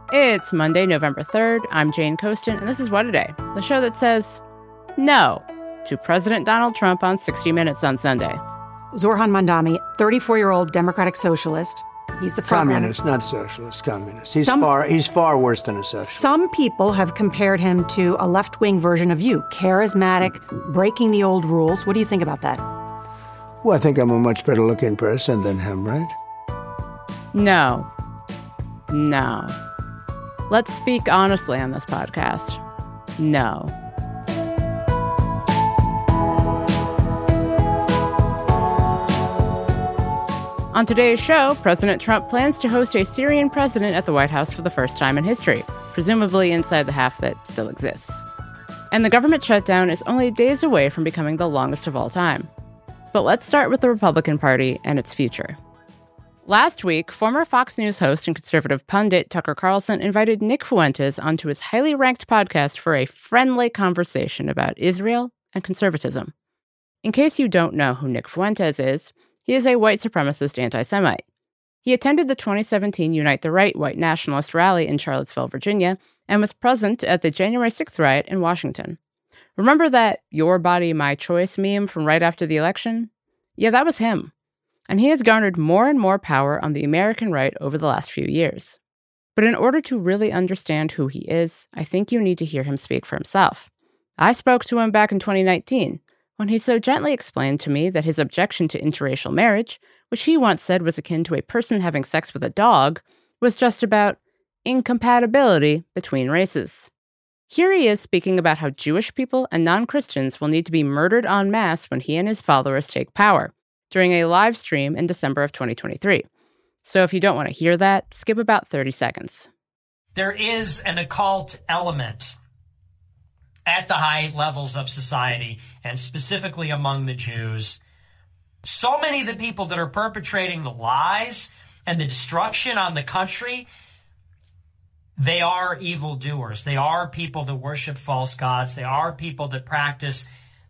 It's Monday, November 3rd. I'm Jane Coaston, and this is What A Day, the show that says no to President Donald Trump on 60 Minutes on Sunday. Zorhan Mandami, 34-year-old Democratic socialist. He's the communist, not socialist, communist. He's far worse than a socialist. Some people have compared him to a left-wing version of you, charismatic, breaking the old rules. What do you think about that? Well, I think I'm a much better-looking person than him, right? No. Let's speak honestly on this podcast. No. On today's show, President Trump plans to host a Syrian president at the White House for the first time in history, presumably inside the half that still exists. And the government shutdown is only days away from becoming the longest of all time. But let's start with the Republican Party and its future. Last week, former Fox News host and conservative pundit Tucker Carlson invited Nick Fuentes onto his highly ranked podcast for a friendly conversation about Israel and conservatism. In case you don't know who Nick Fuentes is, he is a white supremacist anti-Semite. He attended the 2017 Unite the Right white nationalist rally in Charlottesville, Virginia, and was present at the January 6th riot in Washington. Remember that "your body, my choice" meme from right after the election? Yeah, that was him. And he has garnered more and more power on the American right over the last few years. But in order to really understand who he is, I think you need to hear him speak for himself. I spoke to him back in 2019, when he so gently explained to me that his objection to interracial marriage, which he once said was akin to a person having sex with a dog, was just about incompatibility between races. Here he is speaking about how Jewish people and non-Christians will need to be murdered en masse when he and his followers take power, during a live stream in December of 2023. So if you don't want to hear that, skip about 30 seconds. There is an occult element at the high levels of society, and specifically among the Jews. So many of the people that are perpetrating the lies and the destruction on the country, they are evildoers. They are people that worship false gods. They are people that practice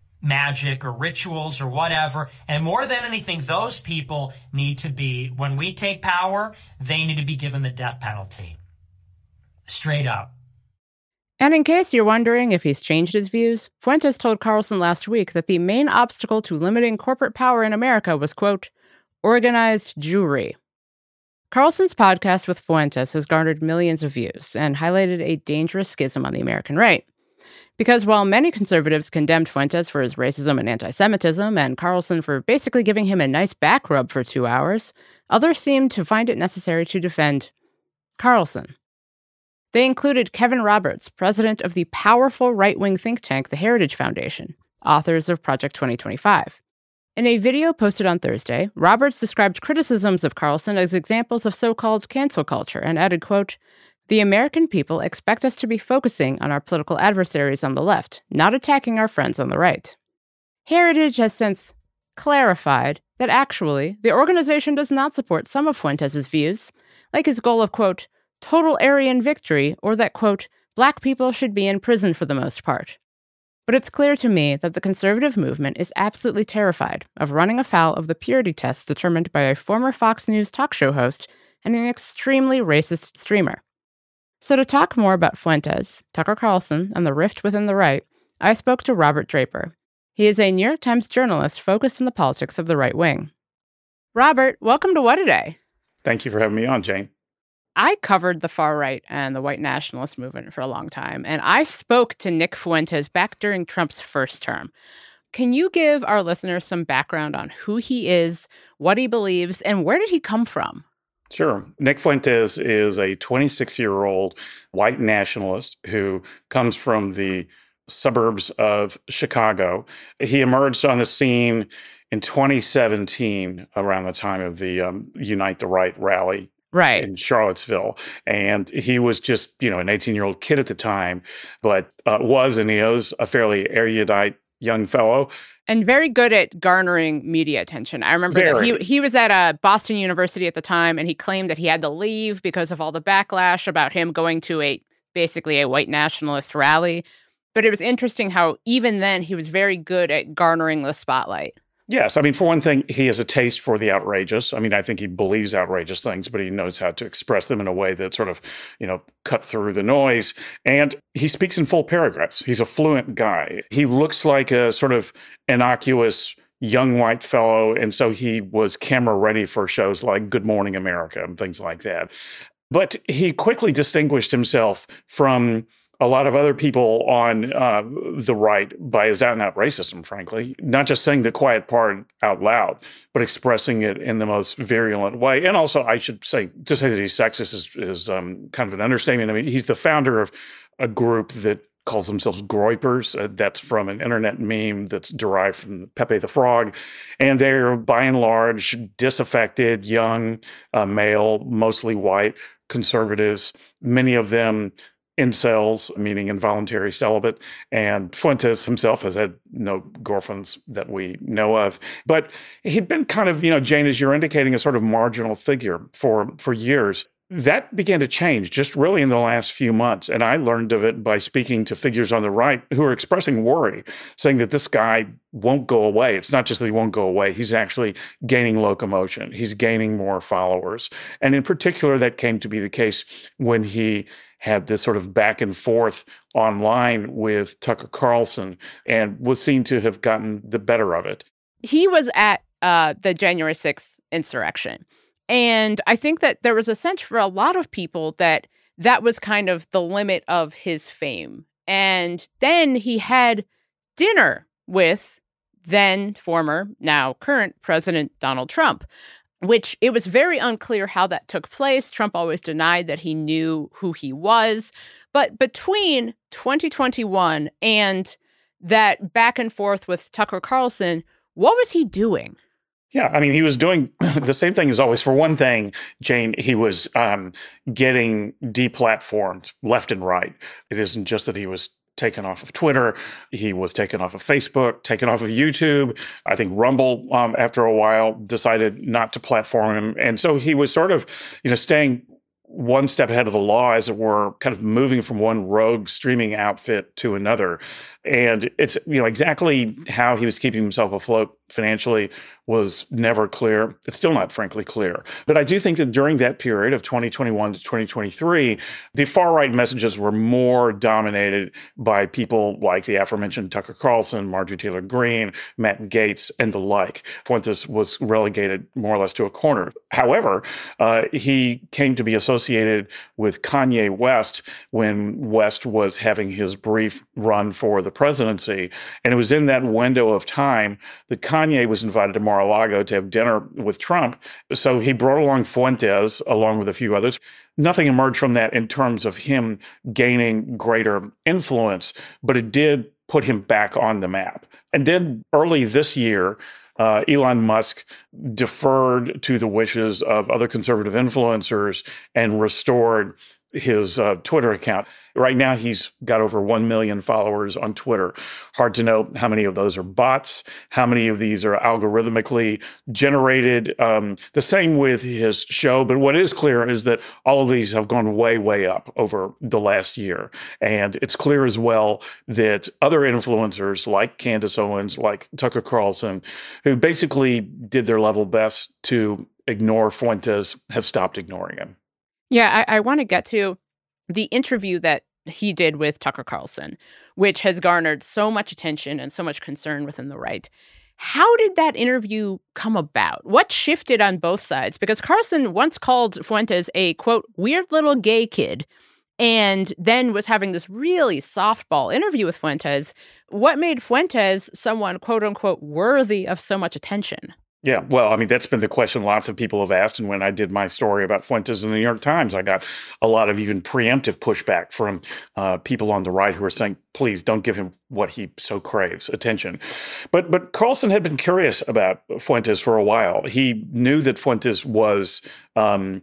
magic or rituals or whatever. And more than anything, those people need to be, when we take power, they need to be given the death penalty. Straight up. And in case you're wondering if he's changed his views, Fuentes told Carlson last week that the main obstacle to limiting corporate power in America was, quote, organized Jewry. Carlson's podcast with Fuentes has garnered millions of views and highlighted a dangerous schism on the American right. Because while many conservatives condemned Fuentes for his racism and anti-Semitism, and Carlson for basically giving him a nice back rub for 2 hours, others seemed to find it necessary to defend Carlson. They included Kevin Roberts, president of the powerful right-wing think tank, the Heritage Foundation, authors of Project 2025. In a video posted on Thursday, Roberts described criticisms of Carlson as examples of so-called cancel culture and added, quote, "The American people expect us to be focusing on our political adversaries on the left, not attacking our friends on the right." Heritage has since clarified that actually the organization does not support some of Fuentes' views, like his goal of, quote, total Aryan victory, or that, quote, black people should be in prison for the most part. But it's clear to me that the conservative movement is absolutely terrified of running afoul of the purity tests determined by a former Fox News talk show host and an extremely racist streamer. So to talk more about Fuentes, Tucker Carlson, and the rift within the right, I spoke to Robert Draper. He is a New York Times journalist focused on the politics of the right wing. Robert, welcome to What A Day. Thank you for having me on, Jane. I covered the far right and the white nationalist movement for a long time, and I spoke to Nick Fuentes back during Trump's first term. Can you give our listeners some background on who he is, what he believes, and where did he come from? Sure. Nick Fuentes is a 26-year-old white nationalist who comes from the suburbs of Chicago. He emerged on the scene in 2017, around the time of the Unite the Right rally in Charlottesville. And he was just, an 18-year-old kid at the time, but was and he is a fairly erudite young fellow. And very good at garnering media attention. I remember that he was at Boston University at the time, and he claimed that he had to leave because of all the backlash about him going to basically a white nationalist rally. But it was interesting how even then he was very good at garnering the spotlight. Yes. I mean, for one thing, he has a taste for the outrageous. I mean, I think he believes outrageous things, but he knows how to express them in a way that sort of, cut through the noise. And he speaks in full paragraphs. He's a fluent guy. He looks like a sort of innocuous young white fellow. And so he was camera ready for shows like Good Morning America and things like that. But he quickly distinguished himself from a lot of other people on the right by his out-and-out racism, frankly. Not just saying the quiet part out loud, but expressing it in the most virulent way. And also, I should say, to say that he's sexist is kind of an understatement. I mean, he's the founder of a group that calls themselves Groypers. That's from an internet meme that's derived from Pepe the Frog. And they're, by and large, disaffected, young, male, mostly white conservatives, many of them incels, meaning involuntary celibate, and Fuentes himself has had no girlfriends that we know of. But he'd been kind of, Jane, as you're indicating, a sort of marginal figure for years. That began to change just really in the last few months. And I learned of it by speaking to figures on the right who are expressing worry, saying that this guy won't go away. It's not just that he won't go away. He's actually gaining locomotion. He's gaining more followers. And in particular, that came to be the case when he had this sort of back and forth online with Tucker Carlson and was seen to have gotten the better of it. He was at the January 6th insurrection. And I think that there was a sense for a lot of people that was kind of the limit of his fame. And then he had dinner with then former, now current President Donald Trump, which it was very unclear how that took place. Trump always denied that he knew who he was. But between 2021 and that back and forth with Tucker Carlson, what was he doing? Yeah, I mean, he was doing the same thing as always. For one thing, Jane, he was getting deplatformed left and right. It isn't just that he was taken off of Twitter. He was taken off of Facebook, taken off of YouTube. I think Rumble, after a while, decided not to platform him. And so he was sort of, staying one step ahead of the law, as it were, kind of moving from one rogue streaming outfit to another. And it's, exactly how he was keeping himself afloat financially was never clear. It's still not, frankly, clear. But I do think that during that period of 2021 to 2023, the far-right messages were more dominated by people like the aforementioned Tucker Carlson, Marjorie Taylor Greene, Matt Gaetz, and the like. Fuentes was relegated more or less to a corner. However, he came to be associated with Kanye West when West was having his brief run for the presidency. And it was in that window of time that Kanye was invited to Mar-a-Lago to have dinner with Trump. So he brought along Fuentes, along with a few others. Nothing emerged from that in terms of him gaining greater influence, but it did put him back on the map. And then early this year, Elon Musk deferred to the wishes of other conservative influencers and restored his Twitter account. Right now, he's got over 1 million followers on Twitter. Hard to know how many of those are bots, how many of these are algorithmically generated. The same with his show. But what is clear is that all of these have gone way, way up over the last year. And it's clear as well that other influencers like Candace Owens, like Tucker Carlson, who basically did their level best to ignore Fuentes, have stopped ignoring him. Yeah, I want to get to the interview that he did with Tucker Carlson, which has garnered so much attention and so much concern within the right. How did that interview come about? What shifted on both sides? Because Carlson once called Fuentes a, quote, weird little gay kid, and then was having this really softball interview with Fuentes. What made Fuentes someone, quote unquote, worthy of so much attention? Yeah, well, I mean, that's been the question lots of people have asked. And when I did my story about Fuentes in the New York Times, I got a lot of even preemptive pushback from people on the right who are saying, please don't give him what he so craves, attention. But Carlson had been curious about Fuentes for a while. He knew that Fuentes was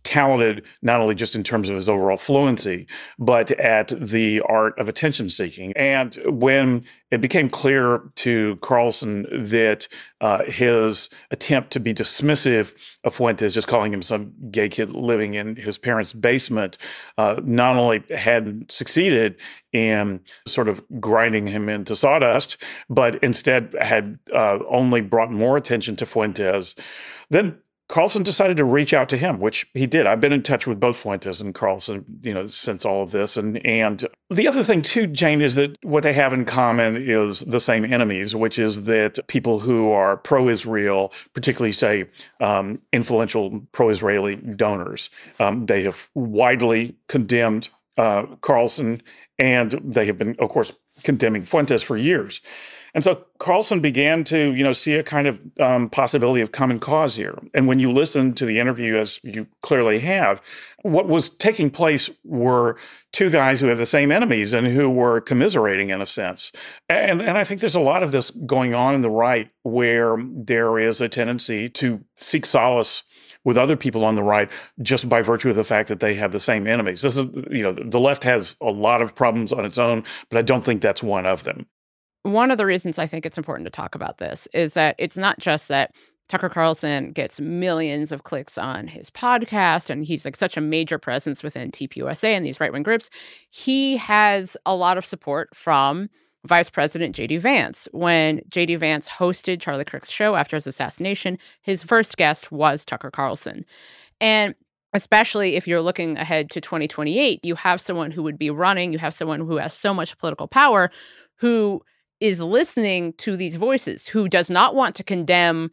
talented, not only just in terms of his overall fluency, but at the art of attention seeking. And when it became clear to Carlson that his attempt to be dismissive of Fuentes, just calling him some gay kid living in his parents' basement, not only hadn't succeeded in sort of grinding him into sawdust, but instead had only brought more attention to Fuentes, then Carlson decided to reach out to him, which he did. I've been in touch with both Fuentes and Carlson, since all of this. And the other thing too, Jane, is that what they have in common is the same enemies, which is that people who are pro-Israel, particularly say influential pro-Israeli donors, they have widely condemned Carlson, and they have been, of course, condemning Fuentes for years. And so Carlson began to, see a kind of possibility of common cause here. And when you listen to the interview, as you clearly have, what was taking place were two guys who have the same enemies and who were commiserating in a sense. And I think there's a lot of this going on in the right where there is a tendency to seek solace with other people on the right just by virtue of the fact that they have the same enemies. This is, the left has a lot of problems on its own, but I don't think that's one of them. One of the reasons I think it's important to talk about this is that it's not just that Tucker Carlson gets millions of clicks on his podcast, and he's like such a major presence within TPUSA and these right-wing groups. He has a lot of support from Vice President J.D. Vance. When J.D. Vance hosted Charlie Kirk's show after his assassination, his first guest was Tucker Carlson. And especially if you're looking ahead to 2028, you have someone who would be running, you have someone who has so much political power, who is listening to these voices, who does not want to condemn,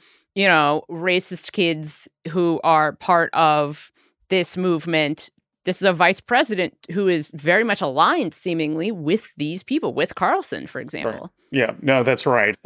racist kids who are part of this movement. This is a vice president who is very much aligned, seemingly, with these people, with Carlson, for example. Right. Yeah, no, that's right.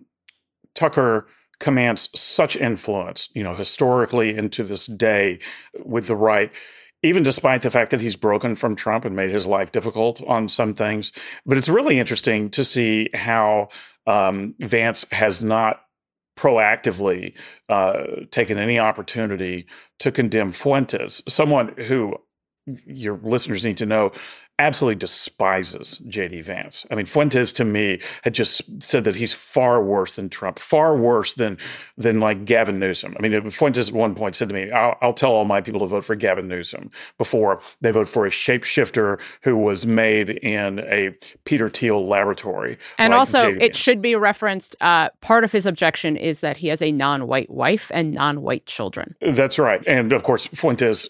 Tucker commands such influence, historically into this day with the right, even despite the fact that he's broken from Trump and made his life difficult on some things. But it's really interesting to see how Vance has not proactively taken any opportunity to condemn Fuentes, someone who your listeners need to know absolutely despises J.D. Vance. I mean, Fuentes, to me, had just said that he's far worse than Trump, far worse than like Gavin Newsom. I mean, Fuentes at one point said to me, I'll tell all my people to vote for Gavin Newsom before they vote for a shapeshifter who was made in a Peter Thiel laboratory. And like also, J.D. it Vance. should be referenced, part of his objection is that he has a non-white wife and non-white children. That's right. And of course, Fuentes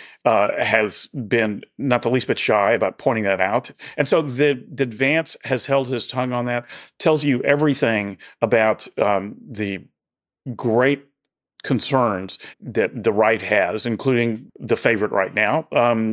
has been not the least bit shy about pointing that out. And so that Vance has held his tongue on that tells you everything about the great concerns that the right has, including the favorite right now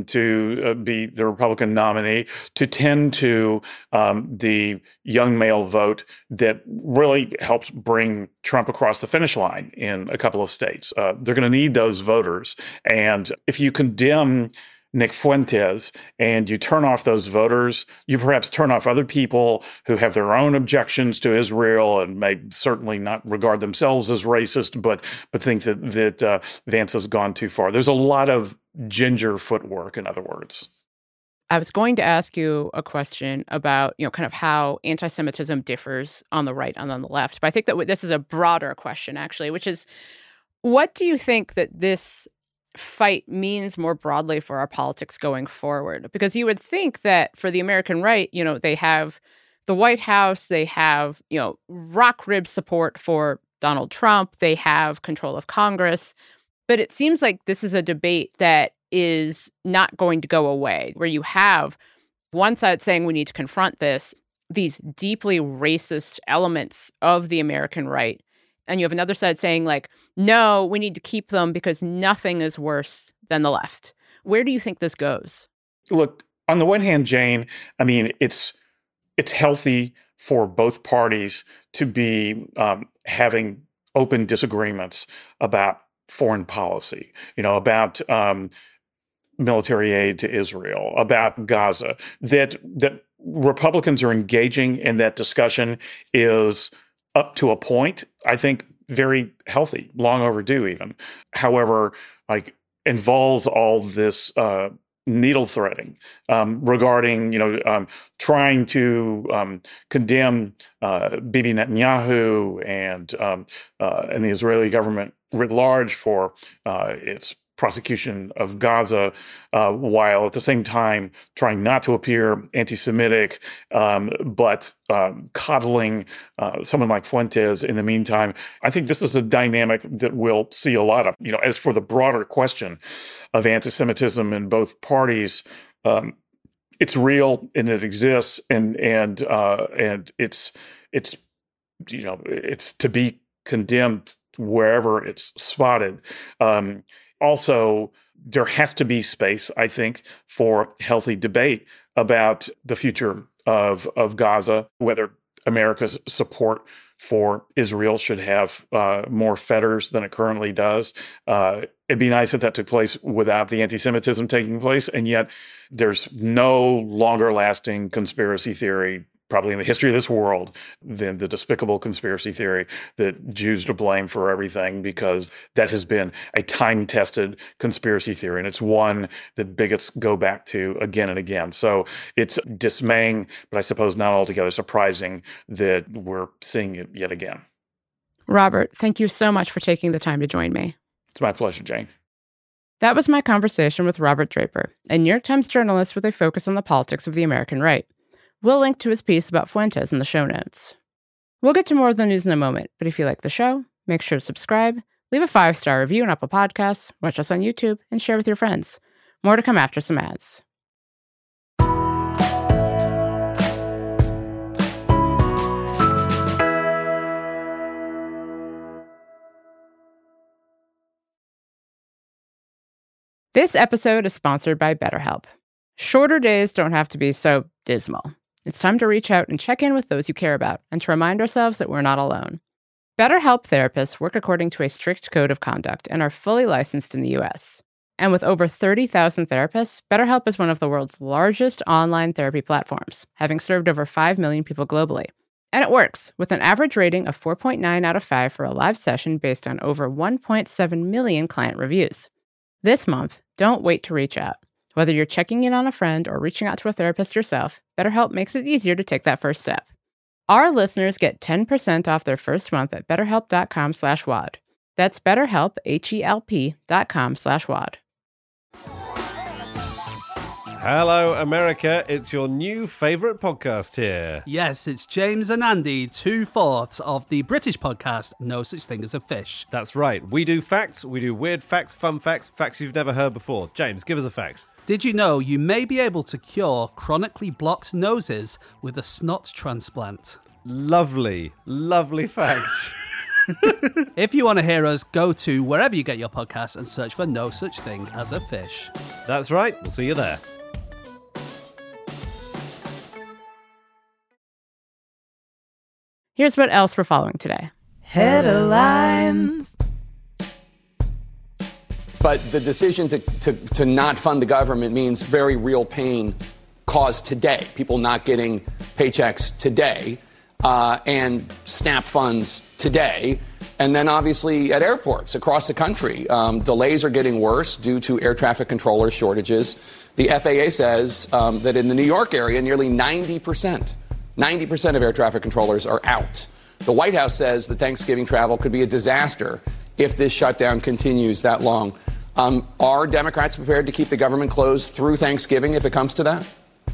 to be the Republican nominee, to tend to the young male vote that really helps bring Trump across the finish line in a couple of states. They're going to need those voters. And if you condemn Nick Fuentes and you turn off those voters, you perhaps turn off other people who have their own objections to Israel and may certainly not regard themselves as racist, but think that Vance has gone too far. There's a lot of ginger footwork, in other words. I was going to ask you a question about, kind of how anti-Semitism differs on the right and on the left. But I think that this is a broader question, actually, which is, what do you think that this fight means more broadly for our politics going forward? Because you would think that for the American right, they have the White House, they have, rock rib support for Donald Trump, they have control of Congress. But it seems like this is a debate that is not going to go away, where you have one side saying we need to confront these deeply racist elements of the American right. And you have another side saying, like, no, we need to keep them because nothing is worse than the left. Where do you think this goes? Look, on the one hand, Jane, I mean, it's healthy for both parties to be having open disagreements about foreign policy, about military aid to Israel, about Gaza, that Republicans are engaging in that discussion is up to a point, I think, very healthy, long overdue even. However, involves all this needle threading regarding, trying to condemn Bibi Netanyahu and the Israeli government writ large for its prosecution of Gaza, while at the same time trying not to appear anti-Semitic, but coddling someone like Fuentes in the meantime. I think this is a dynamic that we'll see a lot of. As for the broader question of anti-Semitism in both parties, it's real and it exists, and it's to be condemned wherever it's spotted. Also, there has to be space, I think, for healthy debate about the future of Gaza, whether America's support for Israel should have more fetters than it currently does. It'd be nice if that took place without the anti-Semitism taking place, and yet there's no longer lasting conspiracy theory probably in the history of this world than the despicable conspiracy theory that Jews are to blame for everything, because that has been a time-tested conspiracy theory, and it's one that bigots go back to again and again. So it's dismaying, but I suppose not altogether surprising that we're seeing it yet again. Robert, thank you so much for taking the time to join me. It's my pleasure, Jane. That was my conversation with Robert Draper, a New York Times journalist with a focus on the politics of the American right. We'll link to his piece about Fuentes in the show notes. We'll get to more of the news in a moment, but if you like the show, make sure to subscribe, leave a 5-star review on Apple Podcasts, watch us on YouTube, and share with your friends. More to come after some ads. This episode is sponsored by BetterHelp. Shorter days don't have to be so dismal. It's time to reach out and check in with those you care about and to remind ourselves that we're not alone. BetterHelp therapists work according to a strict code of conduct and are fully licensed in the U.S. And with over 30,000 therapists, BetterHelp is one of the world's largest online therapy platforms, having served over 5 million people globally. And it works, with an average rating of 4.9 out of 5 for a live session based on over 1.7 million client reviews. This month, don't wait to reach out. Whether you're checking in on a friend or reaching out to a therapist yourself, BetterHelp makes it easier to take that first step. Our listeners get 10% off their first month at BetterHelp.com/WAD. That's BetterHelp, HELP.com/WAD. Hello, America. It's your new favourite podcast here. Yes, it's James and Andy, 2/4 of the British podcast No Such Thing as a Fish. That's right. We do facts, we do weird facts, fun facts, facts you've never heard before. James, give us a fact. Did you know you may be able to cure chronically blocked noses with a snot transplant? Lovely, lovely facts. If you want to hear us, go to wherever you get your podcasts and search for No Such Thing as a Fish. That's right. We'll see you there. Here's what else we're following today. Headlines. But the decision to not fund the government means very real pain caused today. People not getting paychecks today and SNAP funds today. And then obviously at airports across the country, delays are getting worse due to air traffic controller shortages. The FAA says that in the New York area, nearly 90% of air traffic controllers are out. The White House says that Thanksgiving travel could be a disaster if this shutdown continues that long. Are Democrats prepared to keep the government closed through Thanksgiving if it comes to that?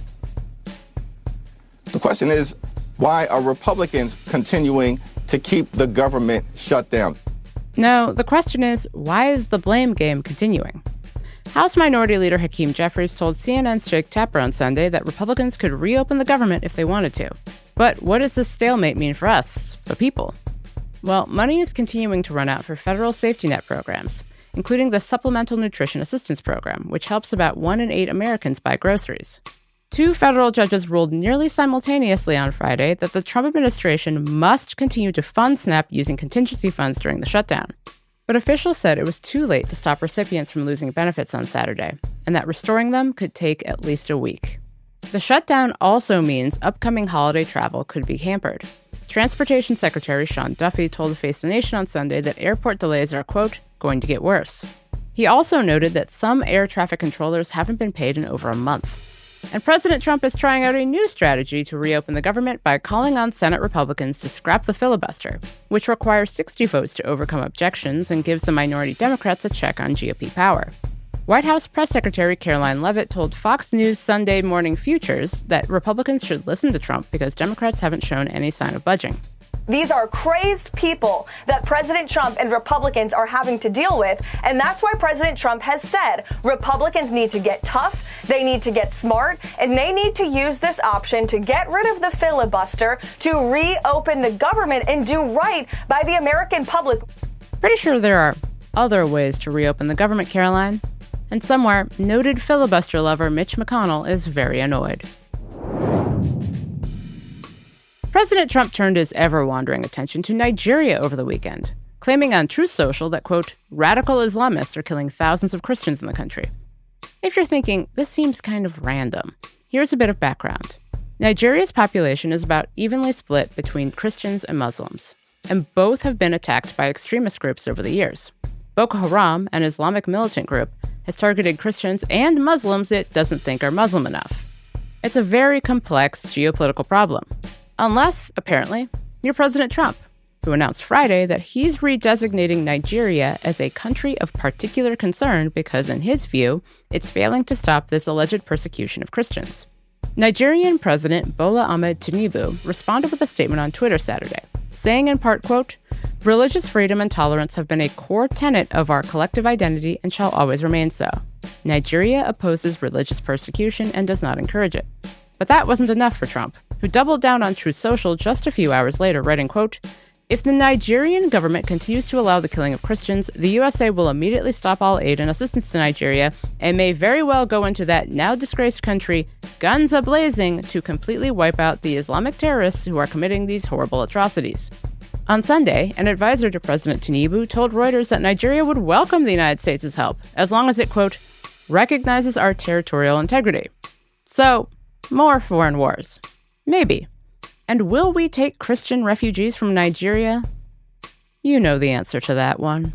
The question is, why are Republicans continuing to keep the government shut down? No, the question is, why is the blame game continuing? House Minority Leader Hakeem Jeffries told CNN's Jake Tapper on Sunday that Republicans could reopen the government if they wanted to. But what does this stalemate mean for us, the people? Well, money is continuing to run out for federal safety net programs, including the Supplemental Nutrition Assistance Program, which helps about 1 in 8 Americans buy groceries. 2 federal judges ruled nearly simultaneously on Friday that the Trump administration must continue to fund SNAP using contingency funds during the shutdown. But officials said it was too late to stop recipients from losing benefits on Saturday, and that restoring them could take at least a week. The shutdown also means upcoming holiday travel could be hampered. Transportation Secretary Sean Duffy told Face the Nation on Sunday that airport delays are, quote, going to get worse. He also noted that some air traffic controllers haven't been paid in over a month. And President Trump is trying out a new strategy to reopen the government by calling on Senate Republicans to scrap the filibuster, which requires 60 votes to overcome objections and gives the minority Democrats a check on GOP power. White House Press Secretary Caroline Leavitt told Fox News Sunday Morning Futures that Republicans should listen to Trump because Democrats haven't shown any sign of budging. These are crazed people that President Trump and Republicans are having to deal with, and that's why President Trump has said Republicans need to get tough, they need to get smart, and they need to use this option to get rid of the filibuster, to reopen the government and do right by the American public. Pretty sure there are other ways to reopen the government, Caroline. And somewhere, noted filibuster lover Mitch McConnell is very annoyed. President Trump turned his ever-wandering attention to Nigeria over the weekend, claiming on Truth Social that, quote, radical Islamists are killing thousands of Christians in the country. If you're thinking, this seems kind of random, here's a bit of background. Nigeria's population is about evenly split between Christians and Muslims, and both have been attacked by extremist groups over the years. Boko Haram, an Islamic militant group, has targeted Christians and Muslims it doesn't think are Muslim enough. It's a very complex geopolitical problem. Unless, apparently, you're President Trump, who announced Friday that he's redesignating Nigeria as a country of particular concern because, in his view, it's failing to stop this alleged persecution of Christians. Nigerian President Bola Ahmed Tinubu responded with a statement on Twitter Saturday, saying in part, quote, religious freedom and tolerance have been a core tenet of our collective identity and shall always remain so. Nigeria opposes religious persecution and does not encourage it. But that wasn't enough for Trump, who doubled down on Truth Social just a few hours later, writing, quote, if the Nigerian government continues to allow the killing of Christians, the USA will immediately stop all aid and assistance to Nigeria and may very well go into that now disgraced country, guns a-blazing, to completely wipe out the Islamic terrorists who are committing these horrible atrocities. On Sunday, an advisor to President Tinubu told Reuters that Nigeria would welcome the United States' help as long as it, quote, recognizes our territorial integrity. So, more foreign wars. Maybe. And will we take Christian refugees from Nigeria? You know the answer to that one.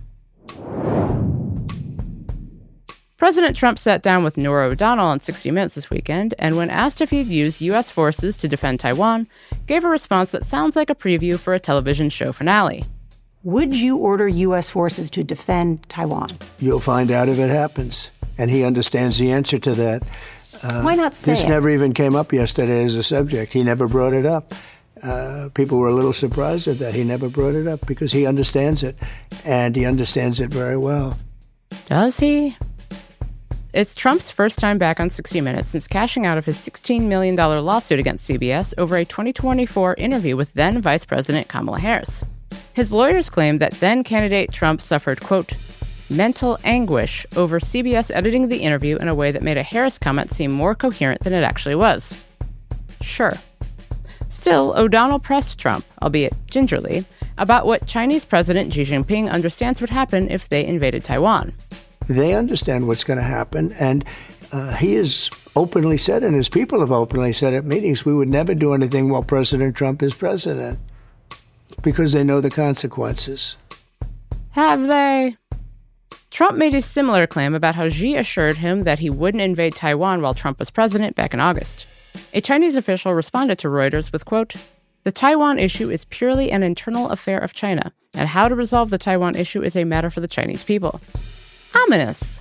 President Trump sat down with Norah O'Donnell on 60 Minutes this weekend, and when asked if he'd use U.S. forces to defend Taiwan, gave a response that sounds like a preview for a television show finale. Would you order U.S. forces to defend Taiwan? You'll find out if it happens. And he understands the answer to that. Why not say This never even came up yesterday as a subject. He never brought it up. People were a little surprised at that. He never brought it up because he understands it, and he understands it very well. Does he? It's Trump's first time back on 60 Minutes since cashing out of his $16 million lawsuit against CBS over a 2024 interview with then Vice President Kamala Harris. His lawyers claimed that then-candidate Trump suffered, quote, mental anguish over CBS editing the interview in a way that made a Harris comment seem more coherent than it actually was. Sure. Still, O'Donnell pressed Trump, albeit gingerly, about what Chinese President Xi Jinping understands would happen if they invaded Taiwan. They understand what's going to happen, and he has openly said, and his people have openly said at meetings, we would never do anything while President Trump is president, because they know the consequences. Have they? Trump made a similar claim about how Xi assured him that he wouldn't invade Taiwan while Trump was president back in August. A Chinese official responded to Reuters with, quote, the Taiwan issue is purely an internal affair of China, and how to resolve the Taiwan issue is a matter for the Chinese people. Ominous.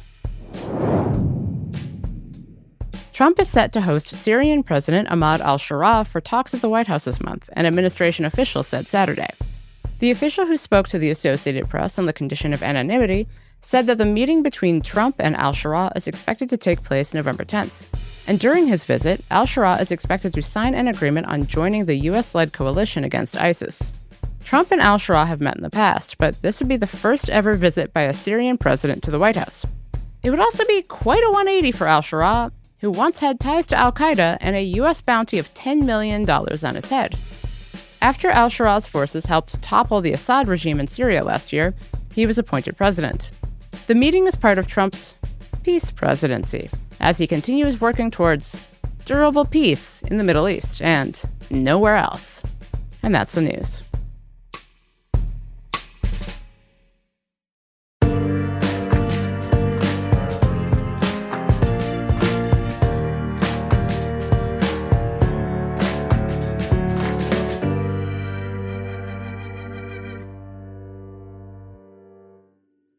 Trump is set to host Syrian President Ahmad al-Sharaa for talks at the White House this month, an administration official said Saturday. The official who spoke to the Associated Press on the condition of anonymity said that the meeting between Trump and al-Sharaa is expected to take place November 10th. And during his visit, al-Sharaa is expected to sign an agreement on joining the U.S.-led coalition against ISIS. Trump and al-Sharaa have met in the past, but this would be the first ever visit by a Syrian president to the White House. It would also be quite a 180 for al-Sharaa, who once had ties to al-Qaeda and a U.S. bounty of $10 million on his head. After al-Sharaa's forces helped topple the Assad regime in Syria last year, he was appointed president. The meeting is part of Trump's peace presidency, as he continues working towards durable peace in the Middle East and nowhere else. And that's the news.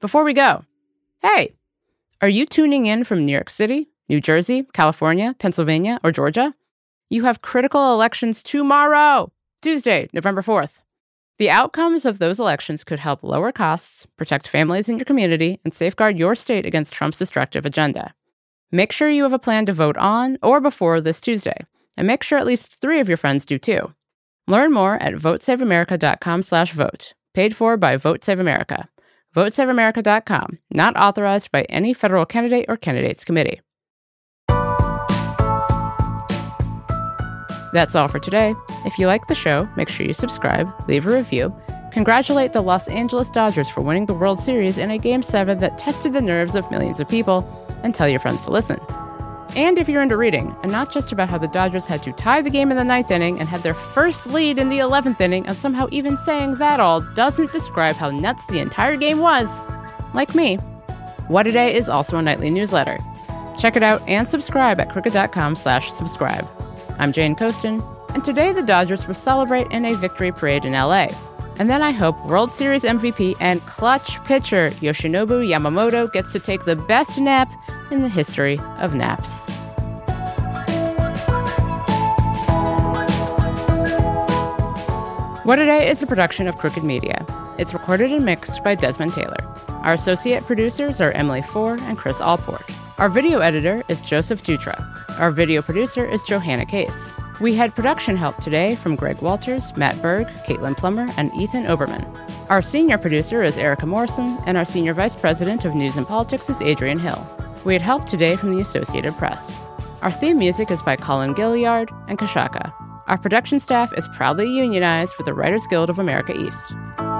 Before we go, hey, are you tuning in from New York City, New Jersey, California, Pennsylvania, or Georgia? You have critical elections tomorrow, Tuesday, November 4th. The outcomes of those elections could help lower costs, protect families in your community, and safeguard your state against Trump's destructive agenda. Make sure you have a plan to vote on or before this Tuesday, and make sure at least 3 of your friends do too. Learn more at votesaveamerica.com/vote, paid for by Vote Save America. VoteSaveAmerica.com, not authorized by any federal candidate or candidates committee. That's all for today. If you like the show, make sure you subscribe, leave a review, congratulate the Los Angeles Dodgers for winning the World Series in a Game 7 that tested the nerves of millions of people, and tell your friends to listen. And if you're into reading, and not just about how the Dodgers had to tie the game in the 9th inning and had their first lead in the 11th inning, and somehow even saying that all doesn't describe how nuts the entire game was, like me, What A Day is also a nightly newsletter. Check it out and subscribe at crooked.com/subscribe. I'm Jane Coaston, and today the Dodgers will celebrate in a victory parade in LA. And then I hope World Series MVP and clutch pitcher Yoshinobu Yamamoto gets to take the best nap in the history of naps. What A Day is a production of Crooked Media. It's recorded and mixed by Desmond Taylor. Our associate producers are Emily Four and Chris Allport. Our video editor is Joseph Dutra. Our video producer is Johanna Case. We had production help today from Greg Walters, Matt Berg, Caitlin Plummer, and Ethan Oberman. Our senior producer is Erica Morrison, and our senior vice president of news and politics is Adrian Hill. We had help today from the Associated Press. Our theme music is by Colin Gilliard and Kashaka. Our production staff is proudly unionized with the Writers Guild of America East.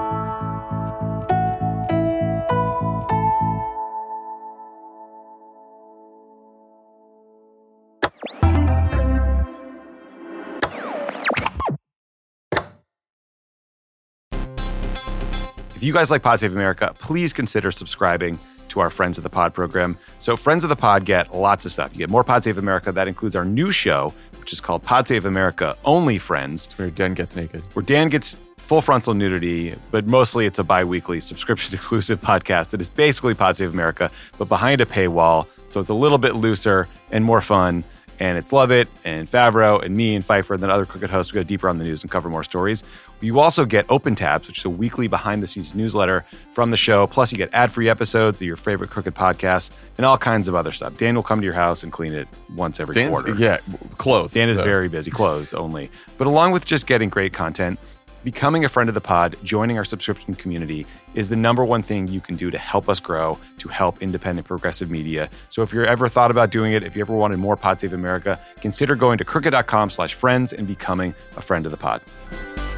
If you guys like Pod Save America, please consider subscribing to our Friends of the Pod program. So Friends of the Pod get lots of stuff. You get more Pod Save America. That includes our new show, which is called Pod Save America Only Friends. It's where Dan gets naked. Where Dan gets full frontal nudity, but mostly it's a bi-weekly subscription-exclusive podcast that is basically Pod Save America, but behind a paywall. So it's a little bit looser and more fun. And it's Lovett and Favreau and me and Pfeiffer and then other Crooked hosts. We go deeper on the news and cover more stories. You also get Open Tabs, which is a weekly behind-the-scenes newsletter from the show. Plus, you get ad-free episodes of your favorite Crooked podcasts and all kinds of other stuff. Dan will come to your house and clean it once every quarter. Yeah, clothed. Dan is very busy, clothed only. But along with just getting great content, becoming a friend of the pod, joining our subscription community is the number one thing you can do to help us grow, to help independent progressive media. So if you're ever thought about doing it, if you ever wanted more Pod Save America, consider going to crooked.com/friends and becoming a friend of the pod.